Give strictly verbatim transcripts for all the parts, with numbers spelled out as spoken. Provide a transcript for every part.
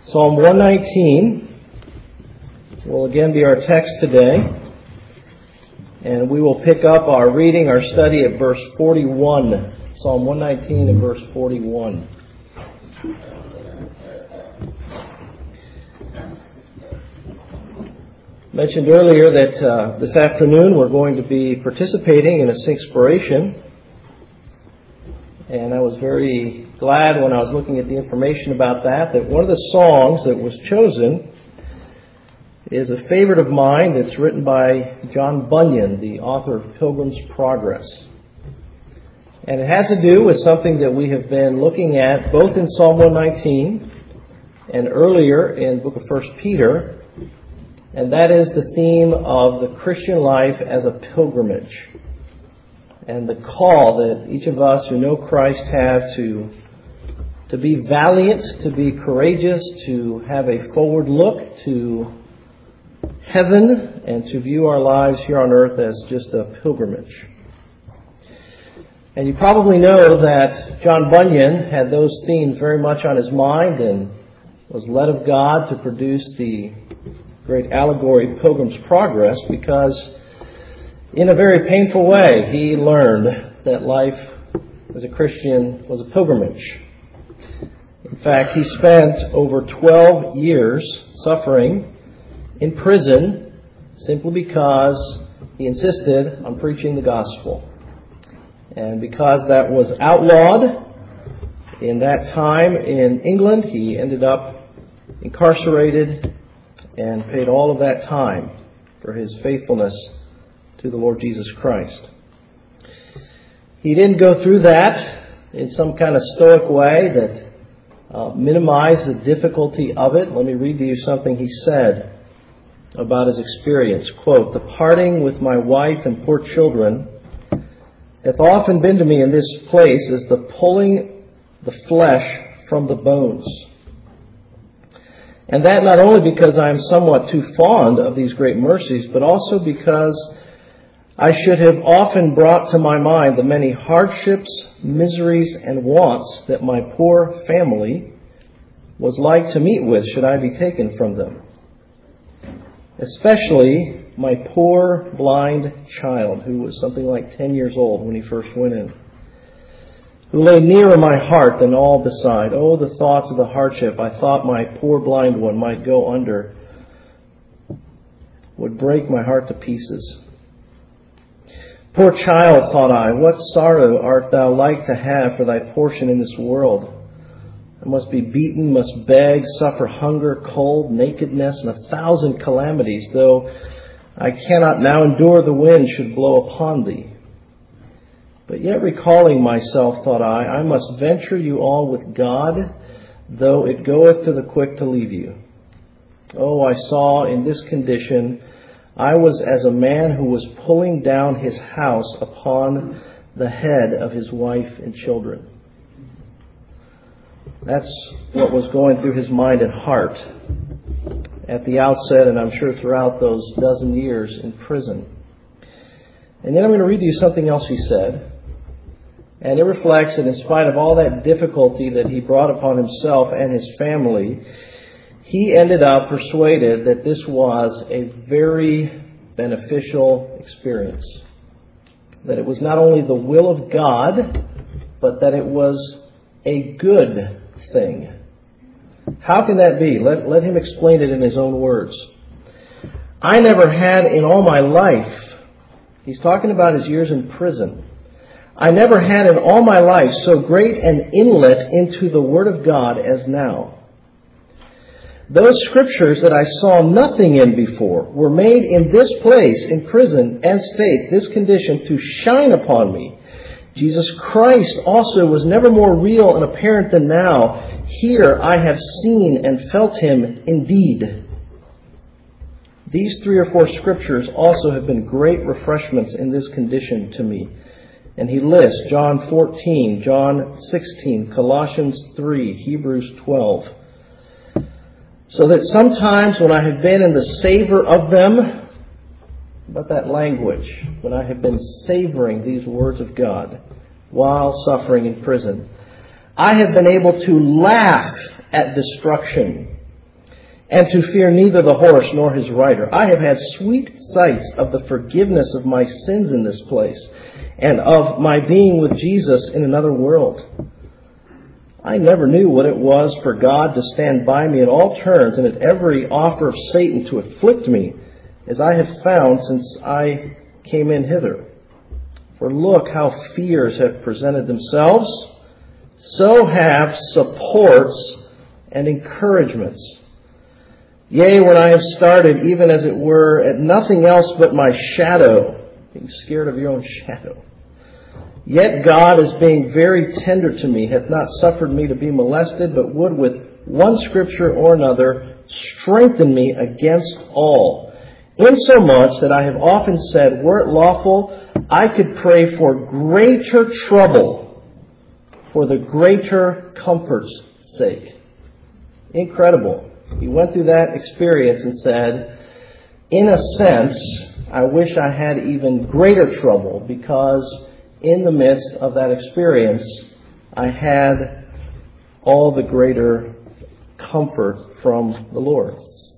Psalm one nineteen will again be our text today, and we will pick up our reading, our study at verse forty-one. Psalm one nineteen and verse forty-one. Mentioned earlier that uh, this afternoon we're going to be participating in a Singspiration. And I was very glad when I was looking at the information about that, that one of the songs that was chosen is a favorite of mine that's written by John Bunyan, the author of Pilgrim's Progress. And it has to do with something that we have been looking at both in Psalm one nineteen and earlier in the book of First Peter, and that is the theme of the Christian life as a pilgrimage. And the call that each of us who know Christ have to, to be valiant, to be courageous, to have a forward look to heaven, and to view our lives here on earth as just a pilgrimage. And you probably know that John Bunyan had those themes very much on his mind and was led of God to produce the great allegory Pilgrim's Progress, because in a very painful way, he learned that life as a Christian was a pilgrimage. In fact, he spent over twelve years suffering in prison simply because he insisted on preaching the gospel. And because that was outlawed in that time in England, he ended up incarcerated and paid all of that time for his faithfulness to the Lord Jesus Christ. He didn't go through that in some kind of stoic way that uh, minimized the difficulty of it. Let me read to you something he said about his experience. Quote, "The parting with my wife and poor children hath often been to me in this place as the pulling the flesh from the bones. And that not only because I am somewhat too fond of these great mercies, but also because I should have often brought to my mind the many hardships, miseries, and wants that my poor family was like to meet with should I be taken from them. Especially my poor blind child, who was something like ten years old when he first went in, who lay nearer my heart than all beside. Oh, the thoughts of the hardship I thought my poor blind one might go under would break my heart to pieces. Poor child, thought I, what sorrow art thou like to have for thy portion in this world? I must be beaten, must beg, suffer hunger, cold, nakedness, and a thousand calamities, though I cannot now endure the wind should blow upon thee. But yet recalling myself, thought I, I must venture you all with God, though it goeth to the quick to leave you. Oh, I saw in this condition I was as a man who was pulling down his house upon the head of his wife and children." That's what was going through his mind and heart at the outset, and I'm sure throughout those dozen years in prison. And then I'm going to read to you something else he said. And it reflects that in spite of all that difficulty that he brought upon himself and his family, he ended up persuaded that this was a very beneficial experience. That it was not only the will of God, but that it was a good thing. How can that be? Let, let him explain it in his own words. "I never had in all my life," he's talking about his years in prison, "I never had in all my life so great an inlet into the Word of God as now. Those scriptures that I saw nothing in before were made in this place, in prison and state, this condition, to shine upon me. Jesus Christ also was never more real and apparent than now. Here I have seen and felt him indeed. These three or four scriptures also have been great refreshments in this condition to me." And he lists John fourteen, John sixteen, Colossians three, Hebrews twelve. "So that sometimes when I have been in the savor of them," about that language, when I have been savoring these words of God while suffering in prison, "I have been able to laugh at destruction and to fear neither the horse nor his rider. I have had sweet sights of the forgiveness of my sins in this place, and of my being with Jesus in another world. I never knew what it was for God to stand by me at all turns and at every offer of Satan to afflict me, as I have found since I came in hither. For look how fears have presented themselves, so have supports and encouragements. Yea, when I have started, even as it were, at nothing else but my shadow, being scared of your own shadow. Yet God, as being very tender to me, hath not suffered me to be molested, but would with one scripture or another strengthen me against all. Insomuch that I have often said, were it lawful, I could pray for greater trouble, for the greater comfort's sake. Incredible. He went through that experience and said, in a sense, I wish I had even greater trouble, because in the midst of that experience, I had all the greater comfort from the Lord.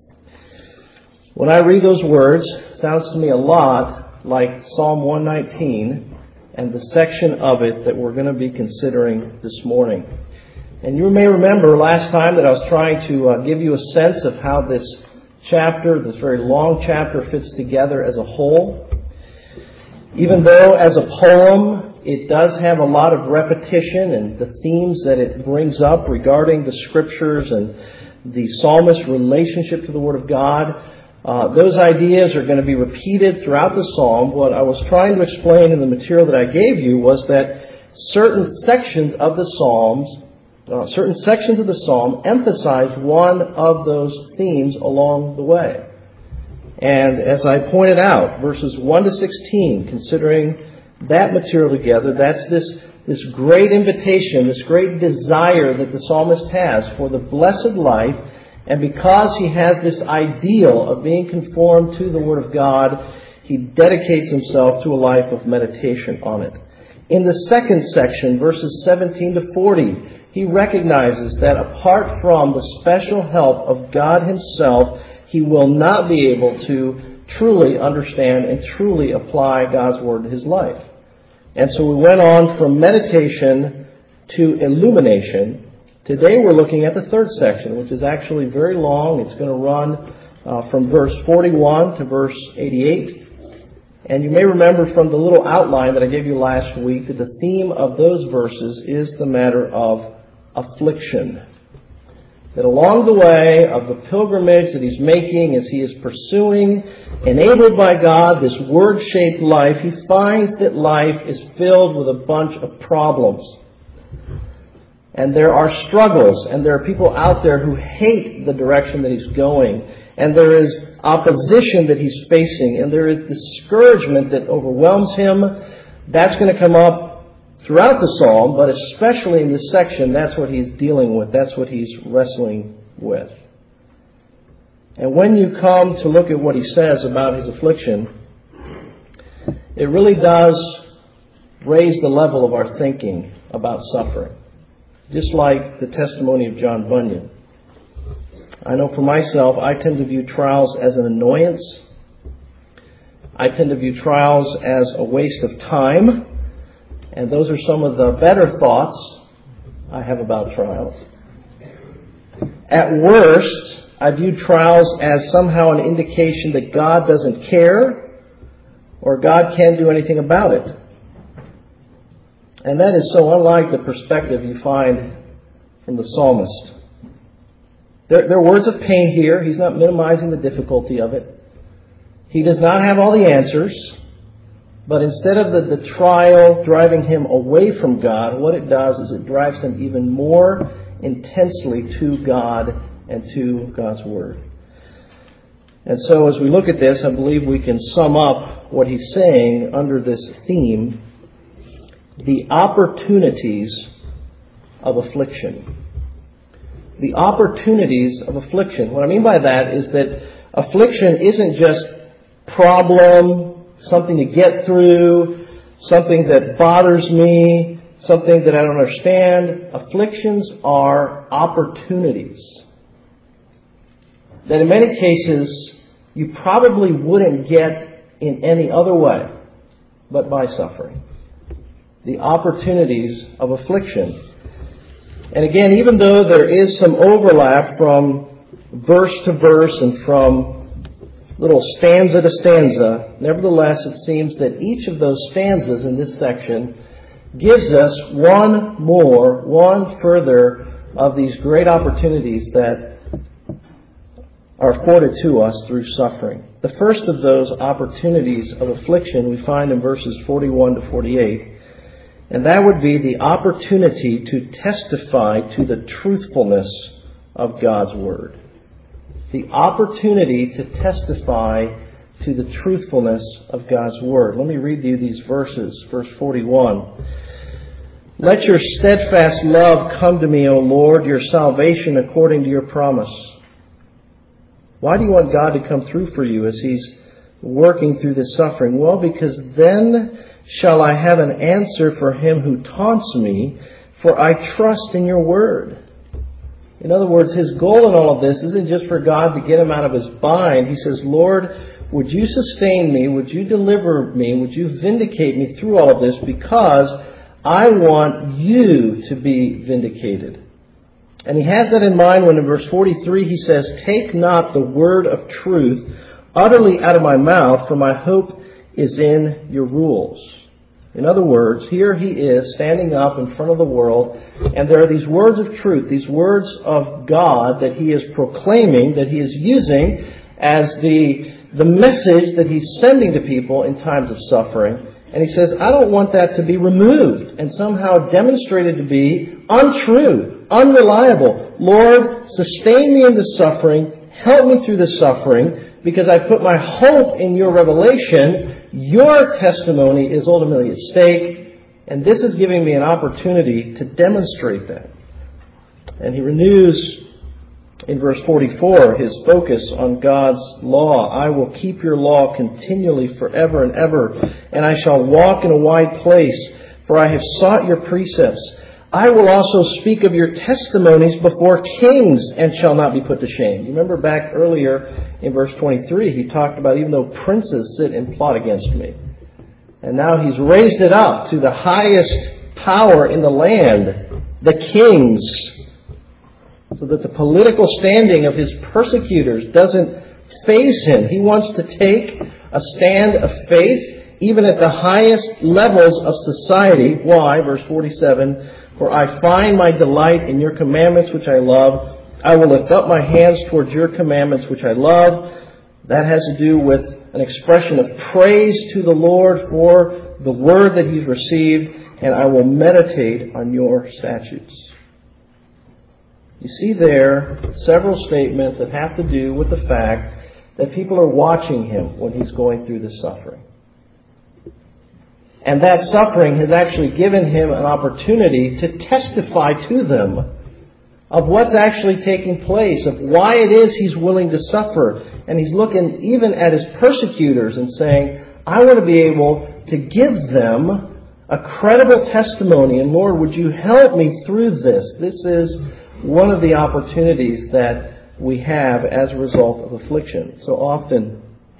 When I read those words, it sounds to me a lot like Psalm one nineteen and the section of it that we're going to be considering this morning. And you may remember last time that I was trying to uh, give you a sense of how this chapter, this very long chapter, fits together as a whole. Even though as a poem, it does have a lot of repetition and the themes that it brings up regarding the Scriptures and the psalmist's relationship to the Word of God, uh, those ideas are going to be repeated throughout the psalm. What I was trying to explain in the material that I gave you was that certain sections of the psalms, uh, certain sections of the psalm emphasize one of those themes along the way. And as I pointed out, verses one to sixteen, considering that material together, that's this, this great invitation, this great desire that the psalmist has for the blessed life. And because he has this ideal of being conformed to the Word of God, he dedicates himself to a life of meditation on it. In the second section, verses seventeen to forty, he recognizes that apart from the special help of God Himself, he will not be able to truly understand and truly apply God's Word to his life. And so we went on from meditation to illumination. Today we're looking at the third section, which is actually very long. It's going to run uh, from verse forty-one to verse eighty-eight. And you may remember from the little outline that I gave you last week that the theme of those verses is the matter of affliction. That along the way of the pilgrimage that he's making as he is pursuing, enabled by God, this Word-shaped life, he finds that life is filled with a bunch of problems. And there are struggles, and there are people out there who hate the direction that he's going. And there is opposition that he's facing, and there is discouragement that overwhelms him. That's going to come up throughout the psalm, but especially in this section, that's what he's dealing with. That's what he's wrestling with. And when you come to look at what he says about his affliction, it really does raise the level of our thinking about suffering. Just like the testimony of John Bunyan. I know for myself, I tend to view trials as an annoyance. I tend to view trials as a waste of time. And those are some of the better thoughts I have about trials. At worst, I view trials as somehow an indication that God doesn't care or God can't do anything about it. And that is so unlike the perspective you find from the psalmist. There, there are words of pain here. He's not minimizing the difficulty of it. He does not have all the answers. But instead of the, the trial driving him away from God, what it does is it drives him even more intensely to God and to God's Word. And so as we look at this, I believe we can sum up what he's saying under this theme: the opportunities of affliction. The opportunities of affliction. What I mean by that is that affliction isn't just problem, something to get through, something that bothers me, something that I don't understand. Afflictions are opportunities. that in many cases you probably wouldn't get in any other way but by suffering. The opportunities of affliction. And again, even though there is some overlap from verse to verse and from little stanza to stanza, nevertheless it seems that each of those stanzas in this section gives us one more, one further of these great opportunities that are afforded to us through suffering. The first of those opportunities of affliction we find in verses forty-one to forty-eight. And that would be the opportunity to testify to the truthfulness of God's Word. The opportunity to testify to the truthfulness of God's Word. Let me read to you these verses. Verse forty-one. Let your steadfast love come to me, O Lord, your salvation according to your promise. Why do you want God to come through for you as He's working through this suffering? Well, because then shall I have an answer for him who taunts me, for I trust in your word. In other words, his goal in all of this isn't just for God to get him out of his bind. He says, Lord, would you sustain me? Would you deliver me? Would you vindicate me through all of this? Because I want you to be vindicated. And he has that in mind when in verse forty-three he says, take not the word of truth utterly out of my mouth, for my hope is in your rules. In other words, here he is standing up in front of the world, and there are these words of truth, these words of God that he is proclaiming, that he is using as the, the message that he's sending to people in times of suffering. And he says, I don't want that to be removed and somehow demonstrated to be untrue, unreliable. Lord, sustain me in the suffering, help me through the suffering, because I put my hope in your revelation. Your testimony is ultimately at stake, and this is giving me an opportunity to demonstrate that. And he renews in verse forty-four his focus on God's law. I will keep your law continually forever and ever, and I shall walk in a wide place, for I have sought your precepts. I will also speak of your testimonies before kings and shall not be put to shame. You remember back earlier in verse twenty-three, he talked about even though princes sit and plot against me. And now he's raised it up to the highest power in the land, the kings, so that the political standing of his persecutors doesn't faze him. He wants to take a stand of faith even at the highest levels of society. Why? Verse forty-seven, for I find my delight in your commandments which I love. I will lift up my hands towards your commandments which I love. That has to do with an expression of praise to the Lord for the word that he's received, and I will meditate on your statutes. You see there several statements that have to do with the fact that people are watching him when he's going through this suffering. And that suffering has actually given him an opportunity to testify to them of what's actually taking place, of why it is he's willing to suffer. And he's looking even at his persecutors and saying, I want to be able to give them a credible testimony. And Lord, would you help me through this? This is one of the opportunities that we have as a result of affliction. So often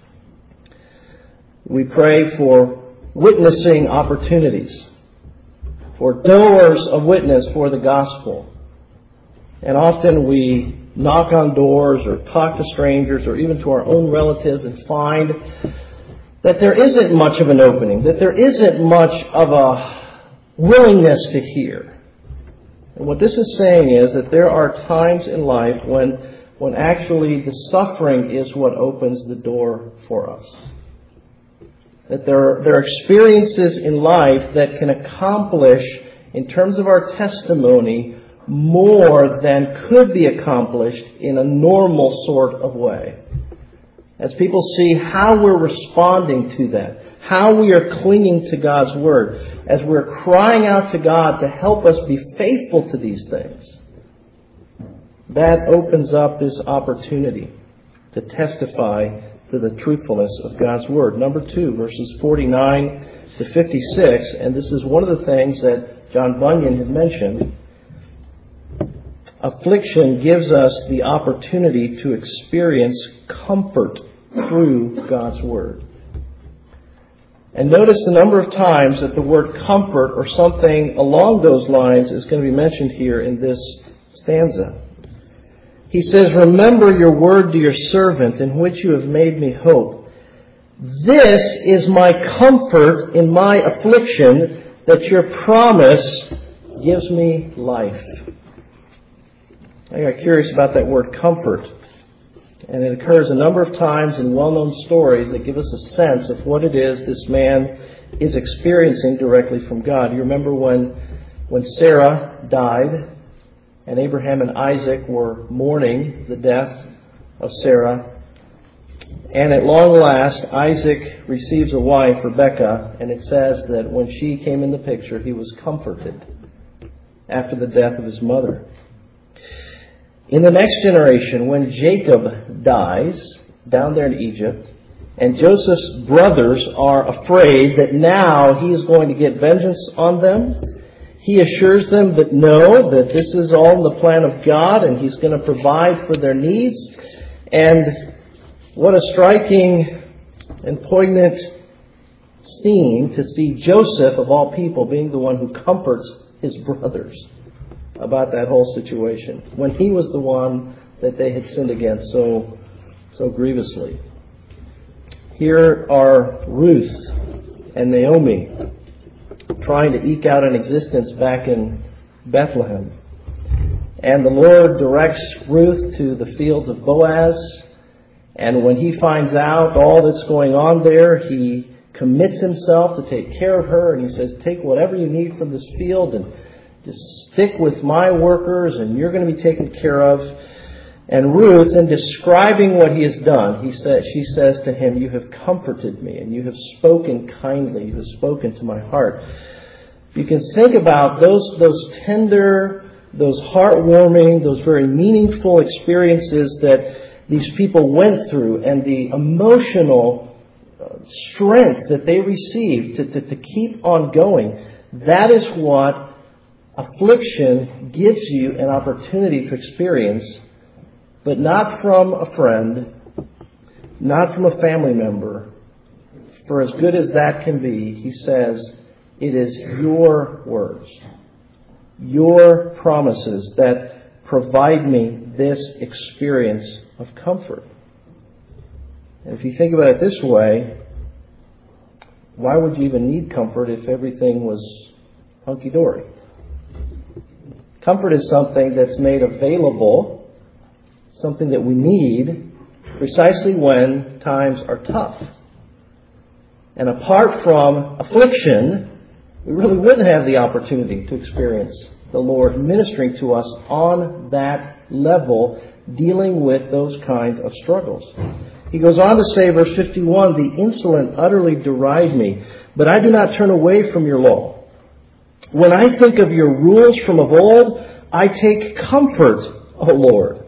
we pray for witnessing opportunities, for doors of witness for the gospel. And often we knock on doors or talk to strangers or even to our own relatives and find that there isn't much of an opening, that there isn't much of a willingness to hear. And what this is saying is that there are times in life when, when actually the suffering is what opens the door for us. That there are, there are experiences in life that can accomplish, in terms of our testimony, more than could be accomplished in a normal sort of way. As people see how we're responding to that, how we are clinging to God's Word, as we're crying out to God to help us be faithful to these things, that opens up this opportunity to testify to the truthfulness of God's Word. Number two, verses forty-nine to fifty-six, and this is one of the things that John Bunyan had mentioned. affliction gives us the opportunity to experience comfort through God's Word. And notice the number of times that the word comfort or something along those lines is going to be mentioned here in this stanza. He says, "Remember your word to your servant, in which you have made me hope. This is my comfort in my affliction, that your promise gives me life." I got curious about that word comfort. And it occurs a number of times in well-known stories that give us a sense of what it is this man is experiencing directly from God. You remember when, when Sarah died and Abraham and Isaac were mourning the death of Sarah. And at long last, Isaac receives a wife, Rebekah, and it says that when she came in the picture, he was comforted after the death of his mother. In the next generation, when Jacob dies down there in Egypt, and Joseph's brothers are afraid that now he is going to get vengeance on them, he assures them that no, that this is all in the plan of God and he's going to provide for their needs. And what a striking and poignant scene to see Joseph, of all people, being the one who comforts his brothers about that whole situation, when he was the one that they had sinned against so, so grievously. Here are Ruth and Naomi trying to eke out an existence back in Bethlehem. And the Lord directs Ruth to the fields of Boaz. And when he finds out all that's going on there, he commits himself to take care of her. And he says, take whatever you need from this field and just stick with my workers and you're going to be taken care of. And Ruth, in describing what he has done, he said, she says to him, you have comforted me and you have spoken kindly. You have spoken to my heart. You can think about those, those tender, those heartwarming, those very meaningful experiences that these people went through and the emotional strength that they received to, to, to keep on going. That is what affliction gives you an opportunity to experience, but not from a friend, not from a family member. For as good as that can be, he says, it is your words, your promises that provide me this experience of comfort. And if you think about it this way, why would you even need comfort if everything was hunky-dory? Comfort is something that's made available, something that we need precisely when times are tough. And apart from affliction, we really wouldn't have the opportunity to experience the Lord ministering to us on that level, dealing with those kinds of struggles. He goes on to say, verse fifty-one, the insolent utterly deride me, but I do not turn away from your law. When I think of your rules from of old, I take comfort, O Lord.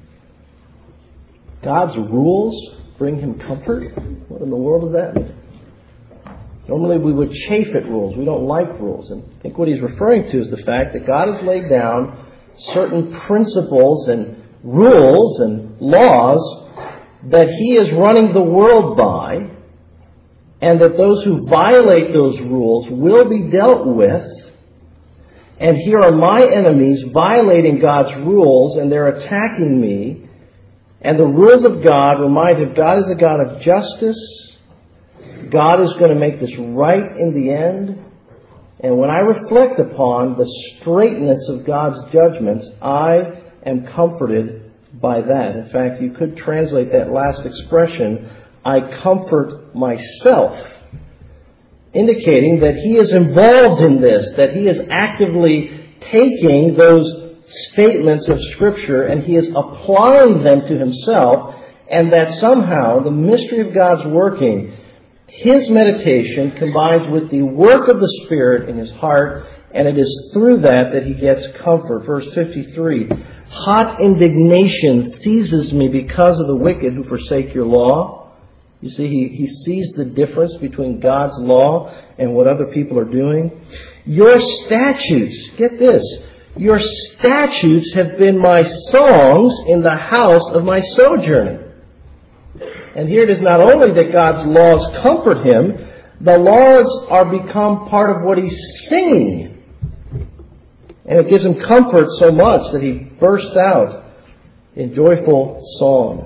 God's rules bring him comfort? What in the world does that mean? Normally we would chafe at rules. We don't like rules. And I think what he's referring to is the fact that God has laid down certain principles and rules and laws that he is running the world by, and that those who violate those rules will be dealt with. And here are my enemies violating God's rules, and they're attacking me. And the rules of God remind him God is a God of justice. God is going to make this right in the end. And when I reflect upon the straightness of God's judgments, I am comforted by that. In fact, you could translate that last expression, I comfort myself, indicating that he is involved in this, that he is actively taking those statements of Scripture and he is applying them to himself, and that somehow the mystery of God's working, his meditation combines with the work of the Spirit in his heart, and it is through that that he gets comfort. Verse fifty-three, hot indignation seizes me because of the wicked who forsake your law. You see, he, he sees the difference between God's law and what other people are doing. Your statutes, get this, Your statutes have been my songs in the house of my sojourning. And here it is not only that God's laws comfort him, the laws are become part of what he's singing. And it gives him comfort so much that he burst out in joyful song.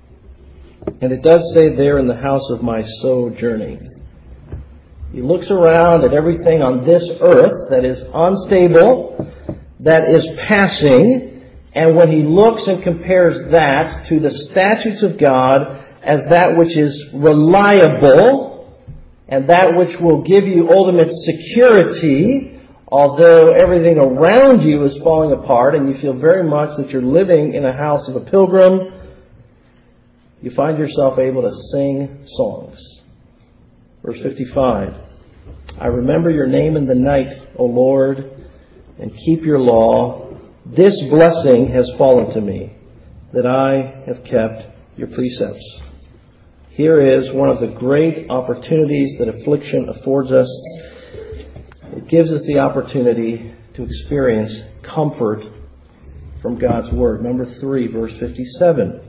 And it does say there, in the house of my sojourning. He looks around at everything on this earth that is unstable, that is passing, and when he looks and compares that to the statutes of God as that which is reliable and that which will give you ultimate security, although everything around you is falling apart and you feel very much that you're living in a house of a pilgrim, you find yourself able to sing songs. Verse fifty-five, I remember your name in the night, O Lord, and keep your law. This blessing has fallen to me, that I have kept your precepts. Here is one of the great opportunities that affliction affords us. It gives us the opportunity to experience comfort from God's Word. Number three, verse fifty-seven.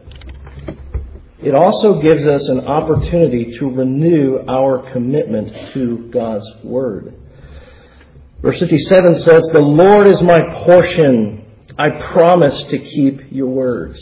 It also gives us an opportunity to renew our commitment to God's Word. Verse fifty-seven says, the Lord is my portion. I promise to keep your words.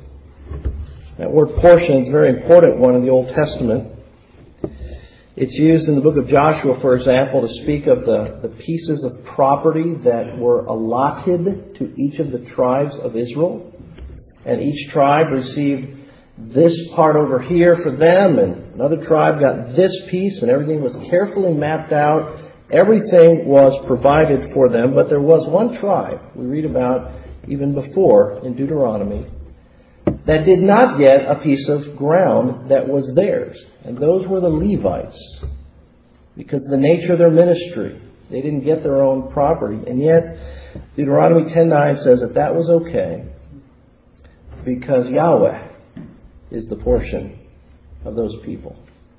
That word portion is a very important one in the Old Testament. It's used in the book of Joshua, for example, to speak of the, the pieces of property that were allotted to each of the tribes of Israel. And each tribe received this part over here for them, and another tribe got this piece, and everything was carefully mapped out. Everything was provided for them, but there was one tribe we read about even before in Deuteronomy that did not get a piece of ground that was theirs. And those were the Levites, because of the nature of their ministry. They didn't get their own property. And yet, Deuteronomy ten nine says that that was okay, because Yahweh is the portion of those people.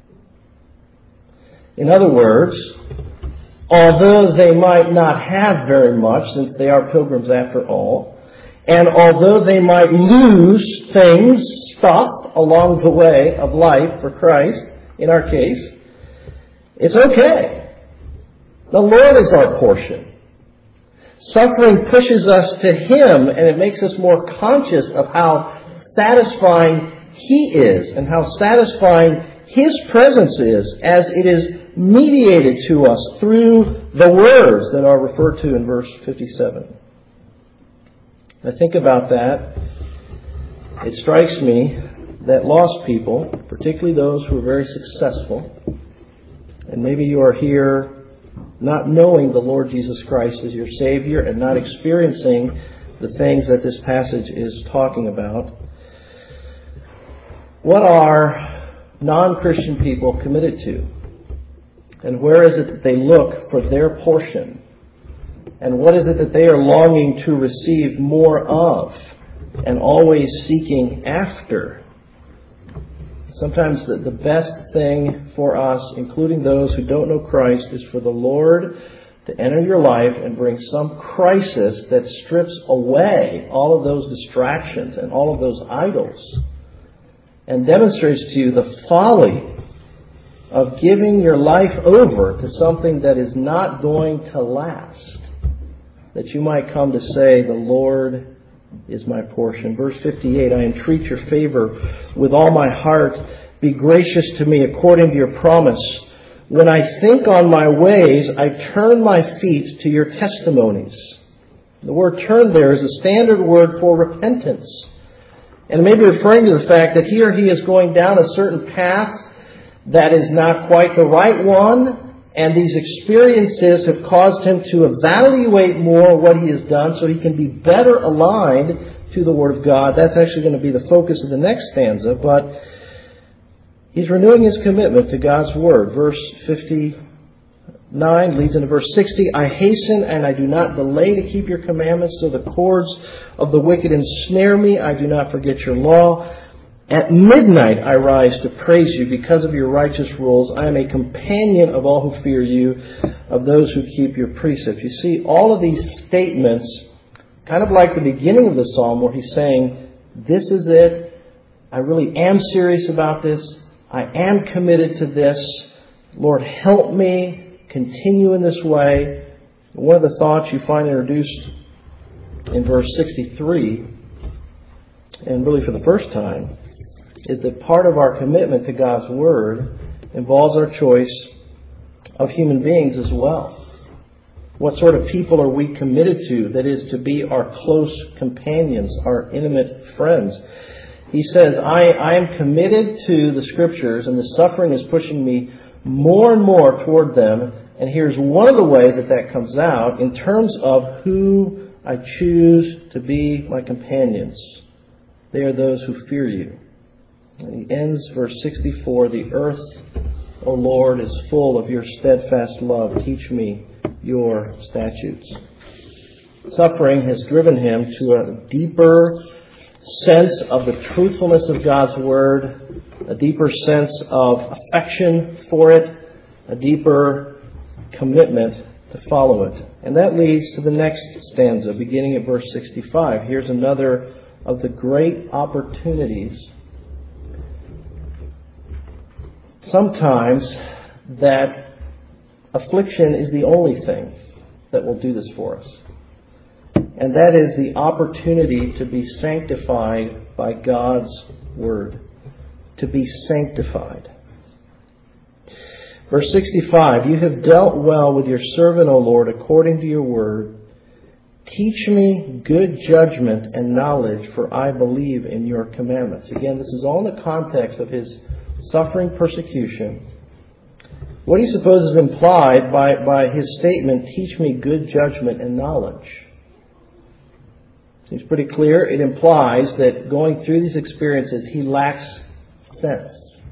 In other words, although they might not have very much, since they are pilgrims after all, and although they might lose things, stuff, along the way of life for Christ, in our case, it's okay. The Lord is our portion. Suffering pushes us to Him, and it makes us more conscious of how satisfying He is and how satisfying His presence is as it is mediated to us through the words that are referred to in verse fifty-seven. I think about that. It strikes me that lost people, particularly those who are very successful, and maybe you are here not knowing the Lord Jesus Christ as your Savior and not experiencing the things that this passage is talking about. What are non-Christian people committed to? And where is it that they look for their portion? And what is it that they are longing to receive more of and always seeking after? Sometimes the, the best thing for us, including those who don't know Christ, is for the Lord to enter your life and bring some crisis that strips away all of those distractions and all of those idols and demonstrates to you the folly of giving your life over to something that is not going to last, that you might come to say, the Lord is my portion. Verse fifty-eight, I entreat your favor with all my heart. Be gracious to me according to your promise. When I think on my ways, I turn my feet to your testimonies. The word turn there is a standard word for repentance. And it may be referring to the fact that here he is going down a certain path that is not quite the right one. And these experiences have caused him to evaluate more what he has done so he can be better aligned to the Word of God. That's actually going to be the focus of the next stanza. But he's renewing his commitment to God's Word. Verse fifty-nine leads into verse sixty. I hasten and I do not delay to keep your commandments, so the cords of the wicked ensnare me. I do not forget your law. At midnight I rise to praise you because of your righteous rules. I am a companion of all who fear you, of those who keep your precepts. You see, all of these statements, kind of like the beginning of the psalm where he's saying, this is it. I really am serious about this. I am committed to this. Lord, help me continue in this way. One of the thoughts you find introduced in verse sixty-three, and really for the first time, is that part of our commitment to God's Word involves our choice of human beings as well. What sort of people are we committed to? That is, to be our close companions, our intimate friends. He says, I, I am committed to the Scriptures, and the suffering is pushing me more and more toward them. And here's one of the ways that that comes out in terms of who I choose to be my companions. They are those who fear you. And he ends verse sixty-four, the earth, O Lord, is full of your steadfast love. Teach me your statutes. Suffering has driven him to a deeper sense of the truthfulness of God's Word, a deeper sense of affection for it, a deeper commitment to follow it. And that leads to the next stanza, beginning at verse sixty-five. Here's another of the great opportunities sometimes that affliction is the only thing that will do this for us. And that is the opportunity to be sanctified by God's Word. To be sanctified. Verse sixty-five, you have dealt well with your servant, O Lord, according to your word. Teach me good judgment and knowledge, for I believe in your commandments. Again, this is all in the context of his suffering persecution. What do you suppose is implied by, by his statement, teach me good judgment and knowledge? Seems pretty clear. It implies that going through these experiences, he lacks sense.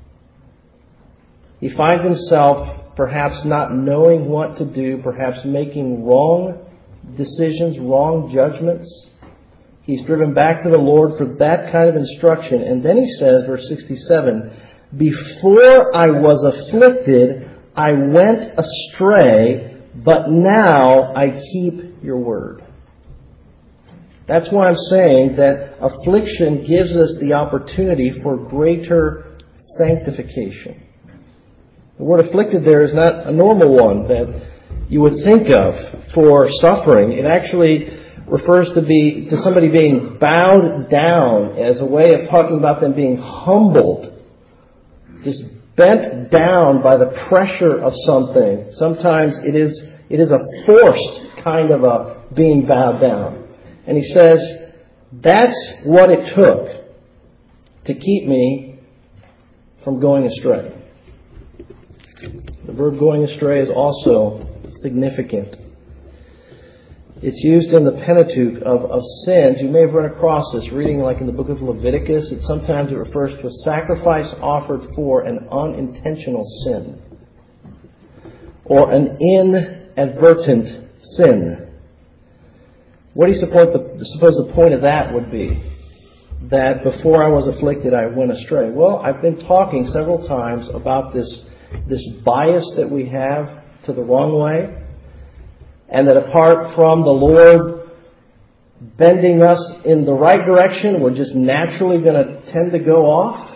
He finds himself perhaps not knowing what to do, perhaps making wrong decisions, wrong judgments. He's driven back to the Lord for that kind of instruction. And then he says, verse sixty-seven, before I was afflicted, I went astray, but now I keep your word. That's why I'm saying that affliction gives us the opportunity for greater sanctification. The word afflicted there is not a normal one that you would think of for suffering. It actually refers to be to somebody being bowed down as a way of talking about them being humbled, just bent down by the pressure of something. Sometimes it is it is a forced kind of a being bowed down. And he says, that's what it took to keep me from going astray. The verb going astray is also significant. It's used in the Pentateuch of, of sins. You may have run across this reading like in the book of Leviticus. It sometimes it refers to a sacrifice offered for an unintentional sin or an inadvertent sin. What do you suppose the, suppose the point of that would be? That before I was afflicted, I went astray. Well, I've been talking several times about this this bias that we have to the wrong way, and that apart from the Lord bending us in the right direction, we're just naturally going to tend to go off.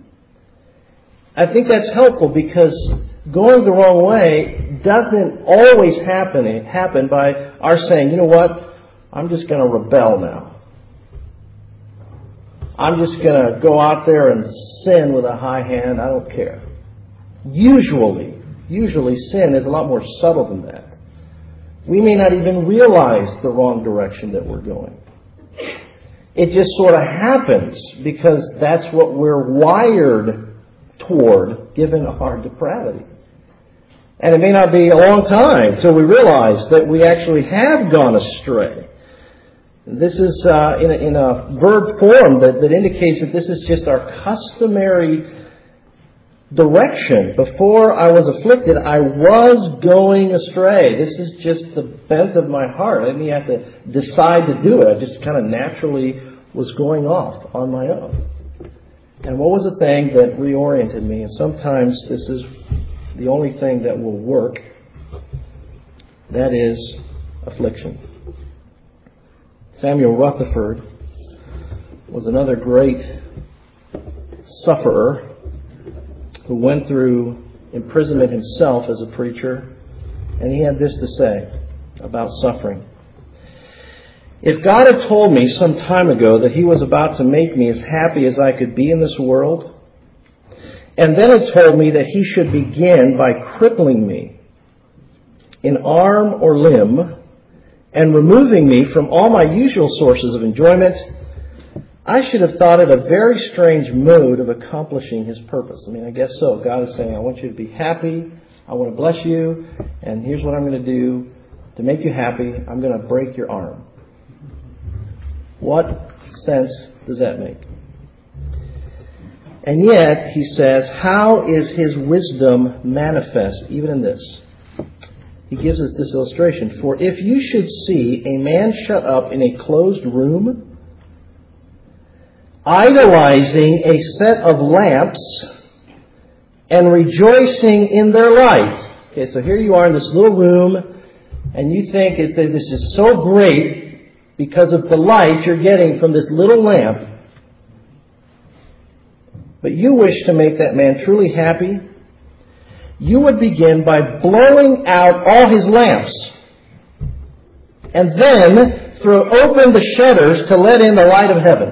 I think that's helpful because going the wrong way doesn't always happen, happen by our saying, you know what, I'm just going to rebel now. I'm just going to go out there and sin with a high hand. I don't care. Usually, usually sin is a lot more subtle than that. We may not even realize the wrong direction that we're going. It just sort of happens because that's what we're wired toward, given our depravity. And it may not be a long time till we realize that we actually have gone astray. This is uh, in, a, in a verb form that, that indicates that this is just our customary direction. Before I was afflicted, I was going astray. This is just the bent of my heart. I didn't have to decide to do it. I just kind of naturally was going off on my own. And what was the thing that reoriented me? And sometimes this is the only thing that will work. That is affliction. Samuel Rutherford was another great sufferer who went through imprisonment himself as a preacher, and he had this to say about suffering. If God had told me some time ago that He was about to make me as happy as I could be in this world, and then had told me that He should begin by crippling me in arm or limb and removing me from all my usual sources of enjoyment, I should have thought it a very strange mode of accomplishing His purpose. I mean, I guess so. God is saying, I want you to be happy. I want to bless you. And here's what I'm going to do to make you happy. I'm going to break your arm. What sense does that make? And yet, he says, how is His wisdom manifest even in this? He gives us this illustration. For if you should see a man shut up in a closed room, idolizing a set of lamps and rejoicing in their light. Okay, so here you are in this little room, and you think that this is so great because of the light you're getting from this little lamp. But you wish to make that man truly happy, you would begin by blowing out all his lamps and then throw open the shutters to let in the light of heaven.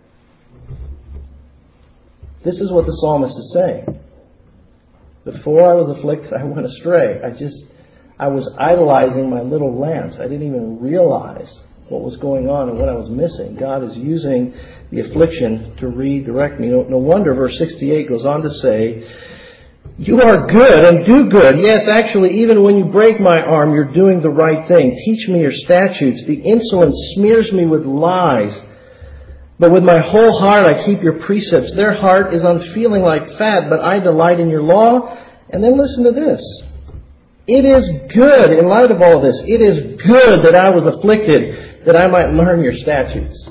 This is what the psalmist is saying. Before I was afflicted, I went astray. I just, I was idolizing my little lamps. I didn't even realize what was going on and what I was missing. God is using the affliction to redirect me. No, no wonder verse sixty-eight goes on to say, you are good and do good. Yes, actually, even when you break my arm, you're doing the right thing. Teach me your statutes. The insolent smears me with lies. But with my whole heart I keep your precepts. Their heart is unfeeling like fat, but I delight in your law. And then listen to this. It is good, in light of all this, it is good that I was afflicted, that I might learn your statutes.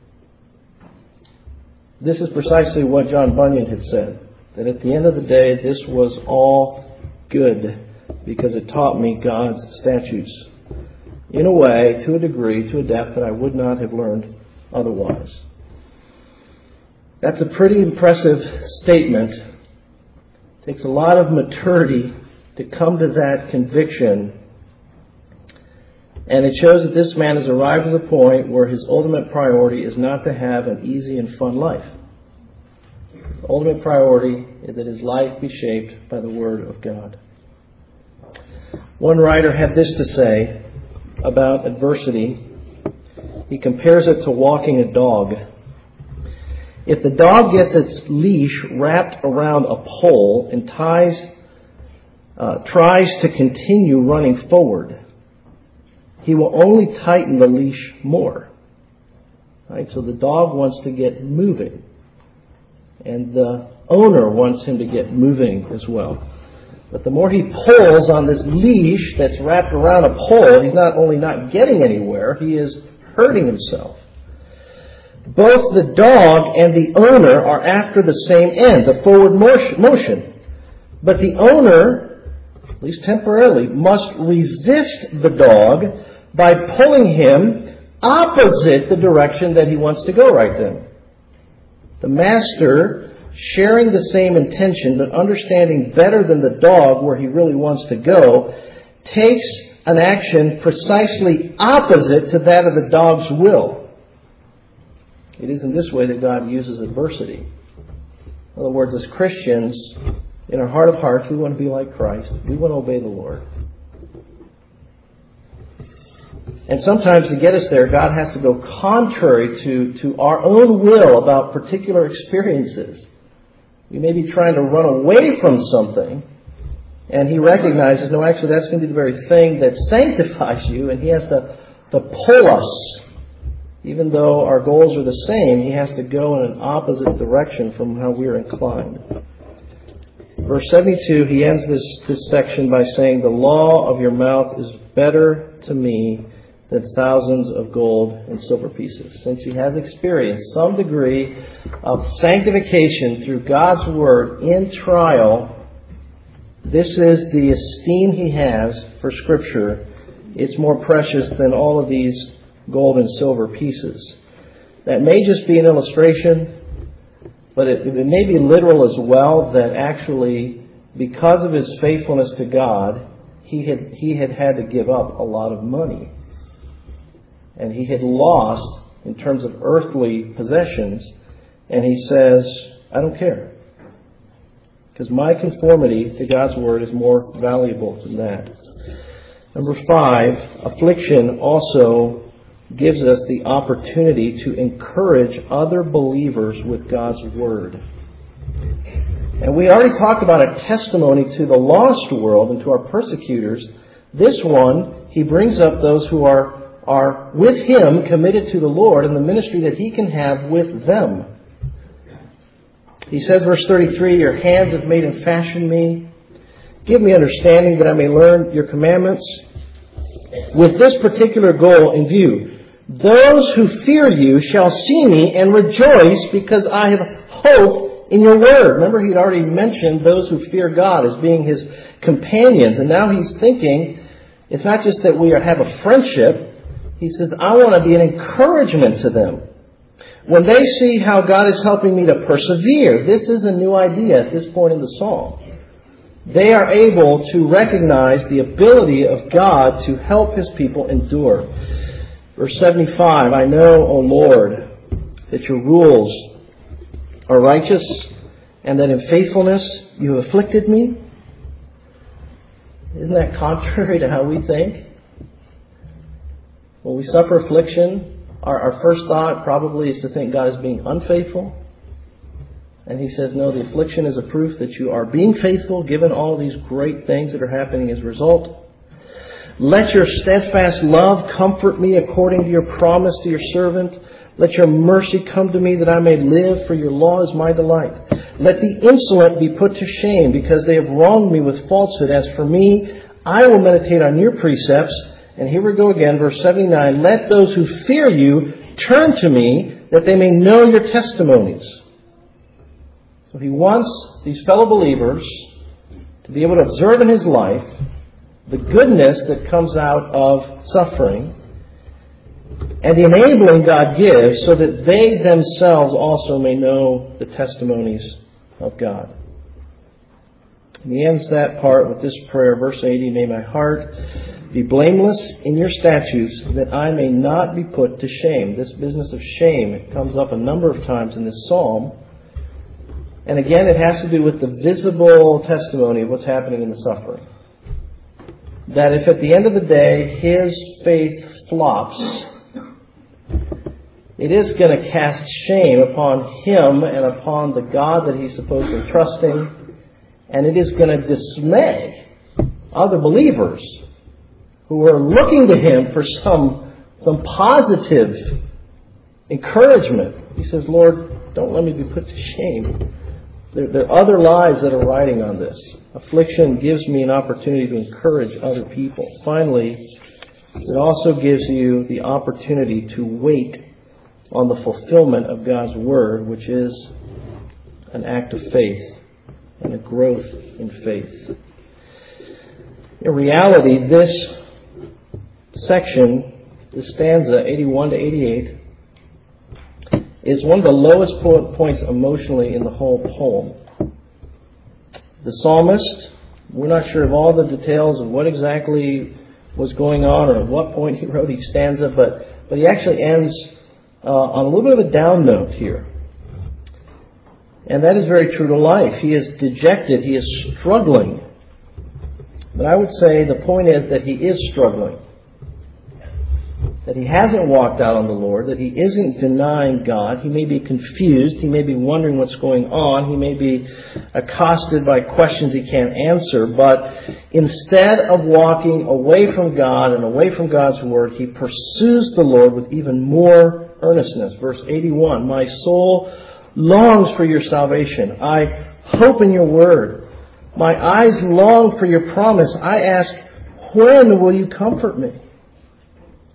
This is precisely what John Bunyan had said, that at the end of the day, this was all good because it taught me God's statutes in a way, to a degree, to a depth that I would not have learned otherwise. That's a pretty impressive statement. It takes a lot of maturity to come to that conviction. And it shows that this man has arrived at the point where his ultimate priority is not to have an easy and fun life. His ultimate priority is that his life be shaped by the Word of God. One writer had this to say about adversity. He compares it to walking a dog. If the dog gets its leash wrapped around a pole and ties, uh, tries to continue running forward, he will only tighten the leash more. Right? So the dog wants to get moving, and the owner wants him to get moving as well. But the more he pulls on this leash that's wrapped around a pole, he's not only not getting anywhere, he is hurting himself. Both the dog and the owner are after the same end, the forward motion. But the owner, at least temporarily, must resist the dog by pulling him opposite the direction that he wants to go right then. The master, sharing the same intention but understanding better than the dog where he really wants to go, takes an action precisely opposite to that of the dog's will. It is in this way that God uses adversity. In other words, as Christians, in our heart of hearts, we want to be like Christ. We want to obey the Lord. And sometimes to get us there, God has to go contrary to, to our own will about particular experiences. We may be trying to run away from something, and He recognizes, no, actually, that's going to be the very thing that sanctifies you, and He has to, to pull us. Even though our goals are the same, He has to go in an opposite direction from how we are inclined. Verse seventy-two, he ends this, this section by saying, the law of your mouth is better to me than thousands of gold and silver pieces. Since he has experienced some degree of sanctification through God's Word in trial, this is the esteem he has for Scripture. It's more precious than all of these gold and silver pieces. That may just be an illustration, but it, it may be literal as well, that actually, because of his faithfulness to God, he had, he had had to give up a lot of money. And he had lost in terms of earthly possessions. And he says, I don't care. Because my conformity to God's Word is more valuable than that. Number five, affliction also gives us the opportunity to encourage other believers with God's Word. And we already talked about a testimony to the lost world and to our persecutors. This one, he brings up those who are, are with him, committed to the Lord, and the ministry that he can have with them. He says, verse thirty-three, your hands have made and fashioned me. Give me understanding that I may learn your commandments. With this particular goal in view, those who fear you shall see me and rejoice because I have hope in your word. Remember, he'd already mentioned those who fear God as being his companions. And now he's thinking, it's not just that we have a friendship. He says, I want to be an encouragement to them. When they see how God is helping me to persevere, this is a new idea at this point in the psalm. They are able to recognize the ability of God to help his people endure. Verse seventy-five, I know, O Lord, that your rules are righteous and that in faithfulness you have afflicted me. Isn't that contrary to how we think? When we suffer affliction, our, our first thought probably is to think God is being unfaithful. And he says, no, the affliction is a proof that you are being faithful, given all these great things that are happening as a result. Let your steadfast love comfort me according to your promise to your servant. Let your mercy come to me that I may live, for your law is my delight. Let the insolent be put to shame because they have wronged me with falsehood. As for me, I will meditate on your precepts. And here we go again, verse seventy-nine. Let those who fear you turn to me that they may know your testimonies. So he wants these fellow believers to be able to observe in his life the goodness that comes out of suffering and the enabling God gives so that they themselves also may know the testimonies of God. And he ends that part with this prayer, verse eighty, may my heart be blameless in your statutes that I may not be put to shame. This business of shame, it comes up a number of times in this psalm. And again, it has to do with the visible testimony of what's happening in the suffering. That if at the end of the day his faith flops, it is going to cast shame upon him and upon the God that he's supposedly trusting. And it is going to dismay other believers who are looking to him for some, some positive encouragement. He says, Lord, don't let me be put to shame. There, there are other lives that are riding on this. Affliction gives me an opportunity to encourage other people. Finally, it also gives you the opportunity to wait on the fulfillment of God's Word, which is an act of faith and a growth in faith. In reality, this section, this stanza, eighty-one to eighty-eight, is one of the lowest points emotionally in the whole poem. The psalmist, we're not sure of all the details of what exactly was going on or at what point he wrote each stanza, but, but he actually ends uh, on a little bit of a down note here. And that is very true to life. He is dejected. He is struggling. But I would say the point is that he is struggling. That he hasn't walked out on the Lord, that he isn't denying God. He may be confused. He may be wondering what's going on. He may be accosted by questions he can't answer. But instead of walking away from God and away from God's Word, he pursues the Lord with even more earnestness. Verse eighty-one, my soul longs for your salvation. I hope in your Word. My eyes long for your promise. I ask, when will you comfort me?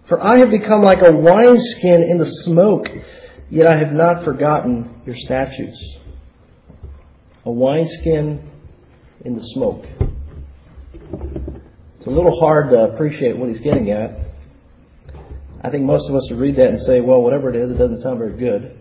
For I have become like a wineskin in the smoke, yet I have not forgotten your statutes. A wineskin in the smoke. It's a little hard to appreciate what he's getting at. I think most of us would read that and say, well, whatever it is, it doesn't sound very good.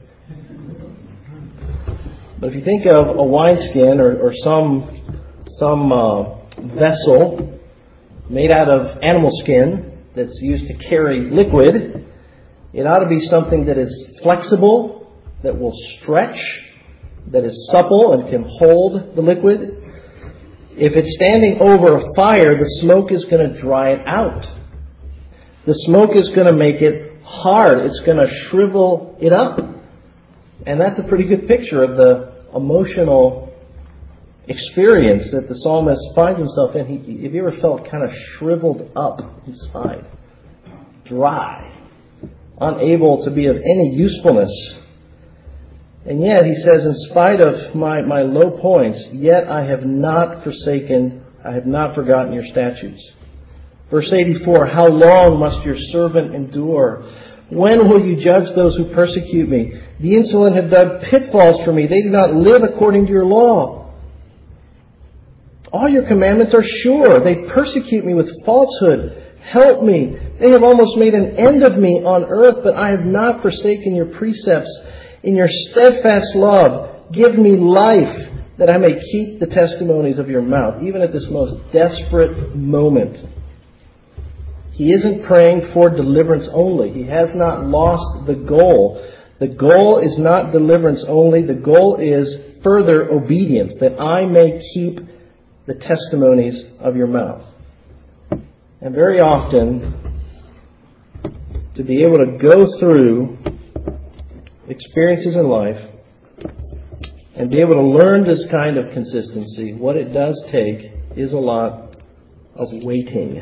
But if you think of a wineskin or, or some, some uh, vessel made out of animal skin that's used to carry liquid, it ought to be something that is flexible, that will stretch, that is supple and can hold the liquid. If it's standing over a fire, the smoke is going to dry it out. The smoke is going to make it hard. It's going to shrivel it up. And that's a pretty good picture of the emotional experience that the psalmist finds himself in. He, have you ever felt kind of shriveled up inside? Dry. Unable to be of any usefulness. And yet, he says, in spite of my, my low points, yet I have not forsaken, I have not forgotten your statutes. Verse eighty-four, how long must your servant endure? When will you judge those who persecute me? The insolent have dug pitfalls for me. They do not live according to your law. All your commandments are sure. They persecute me with falsehood. Help me. They have almost made an end of me on earth, but I have not forsaken your precepts. In your steadfast love, give me life, that I may keep the testimonies of your mouth, even at this most desperate moment. He isn't praying for deliverance only. He has not lost the goal. The goal is not deliverance only. The goal is further obedience, that I may keep the testimonies of your mouth. And very often, to be able to go through experiences in life and be able to learn this kind of consistency, what it does take is a lot of waiting.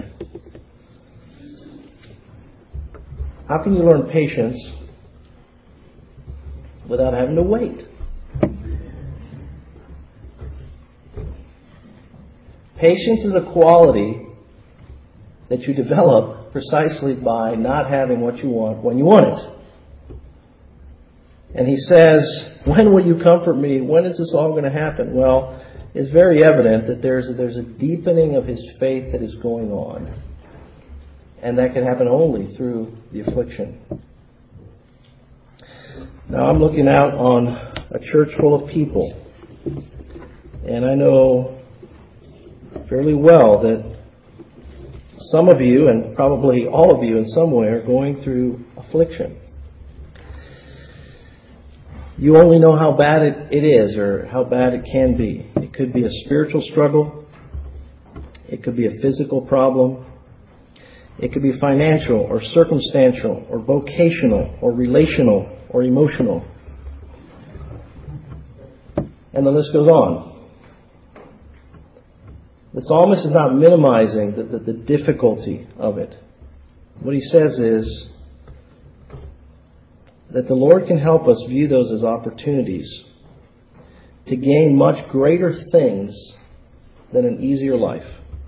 How can you learn patience without having to wait? Patience is a quality that you develop precisely by not having what you want when you want it. And he says, when will you comfort me? When is this all going to happen? Well, it's very evident that there's a, there's a deepening of his faith that is going on. And that can happen only through the affliction. Now, I'm looking out on a church full of people. And I know fairly well that some of you, and probably all of you in some way, are going through affliction. You only know how bad it, it is or how bad it can be. It could be a spiritual struggle. It could be a physical problem. It could be financial or circumstantial or vocational or relational or emotional. And the list goes on. The psalmist is not minimizing the, the, the difficulty of it. What he says is that the Lord can help us view those as opportunities to gain much greater things than an easier life.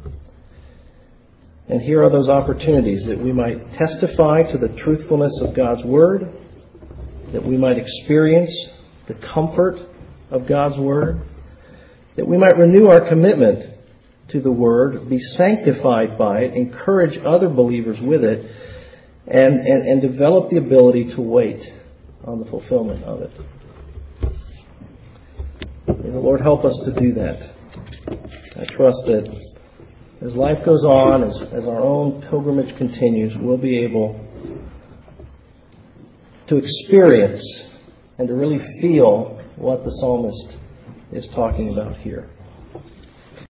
And here are those opportunities that we might testify to the truthfulness of God's Word, that we might experience the comfort of God's Word, that we might renew our commitment to the Word, be sanctified by it, encourage other believers with it, and, and, and develop the ability to wait on the fulfillment of it. May the Lord help us to do that. I trust that as life goes on, as, as our own pilgrimage continues, we'll be able to experience and to really feel what the psalmist is talking about here.